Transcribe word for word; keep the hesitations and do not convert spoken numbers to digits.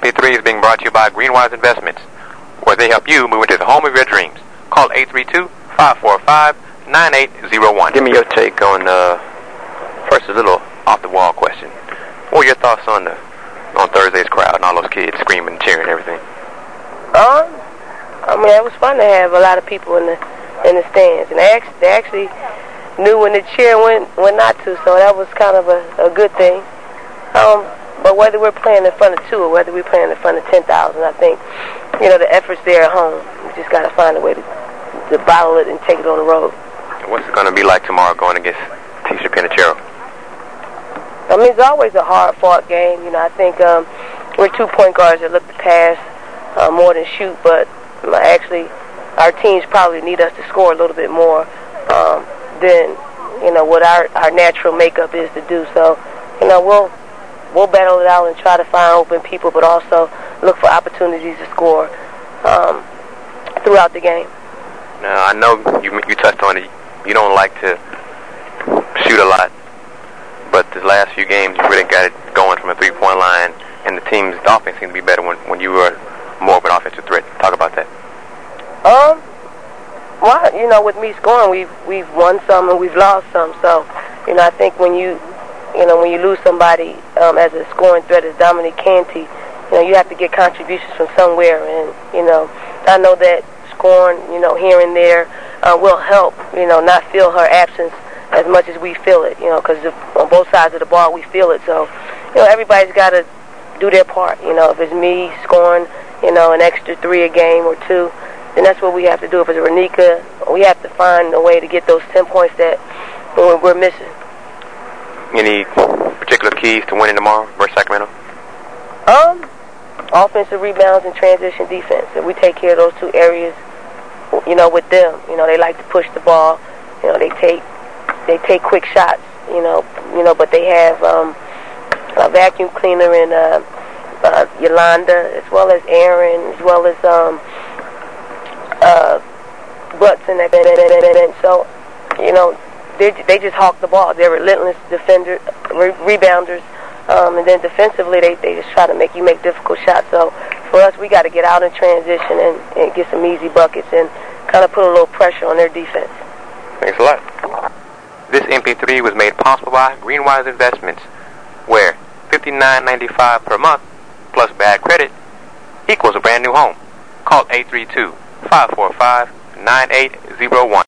P three is being brought to you by Greenwise Investments, where they help you move into the home of your dreams. Call eight three two, five four five, nine eight zero one. Give me your take on, uh, first a little off-the-wall question. What were your thoughts on the on Thursday's crowd and all those kids screaming, cheering, and everything? Um, I mean, it was fun to have a lot of people in the in the stands, and they actually, they actually knew when the cheer when when not to, so that was kind of a, a good thing. Um, but whether we're playing in front of two or whether we're playing in front of ten thousand, I think, you know, the effort's there at home. We just got to find a way to, to bottle it and take it on the road. What's it going to be like tomorrow going against T C Pinachero? I mean, it's always a hard-fought game. You know, I think um, we're two point guards that look to pass uh, more than shoot, but um, actually our teams probably need us to score a little bit more um, than, you know, what our, our natural makeup is to do. So, you know, we'll we'll battle it out and try to find open people, but also look for opportunities to score um, throughout the game. Now, I know you you touched on it. You don't like to shoot a lot, but the last few games you really got it going from a three-point line, and the team's offense seemed to be better when, when you were more of an offensive threat. Talk about that. Um, well, you know, with me scoring, we've we've won some and we've lost some. So, you know, I think when you, you know, when you lose somebody um, as a scoring threat as Dominique Canty, you know, you have to get contributions from somewhere. And, you know, I know that scoring, you know, here and there uh, will help, you know, not feel her absence as much as we feel it, you know, because on both sides of the ball we feel it. So, you know, everybody's got to do their part. You know, if it's me scoring, you know, an extra three a game or two, then that's what we have to do. If it's Renika, we have to find a way to get those ten points that we're missing. Any particular keys to winning tomorrow versus Sacramento? Um, offensive rebounds and transition defense. If we take care of those two areas, you know, with them, you know, they like to push the ball. You know, they take they take quick shots. You know, you know, but they have um, a vacuum cleaner in uh, uh, Yolanda, as well as Aaron, as well as um. Uh, butts and that, and so, you know, they they just hawk the ball. They're relentless defender, re- rebounders, um, and then defensively they, they just try to make you make difficult shots. So for us, we got to get out in transition and, and get some easy buckets and kind of put a little pressure on their defense. Thanks a lot. This M P three was made possible by Greenwise Investments, where fifty-nine ninety-five per month plus bad credit equals a brand new home. Call eight three two, five four five, nine eight zero one.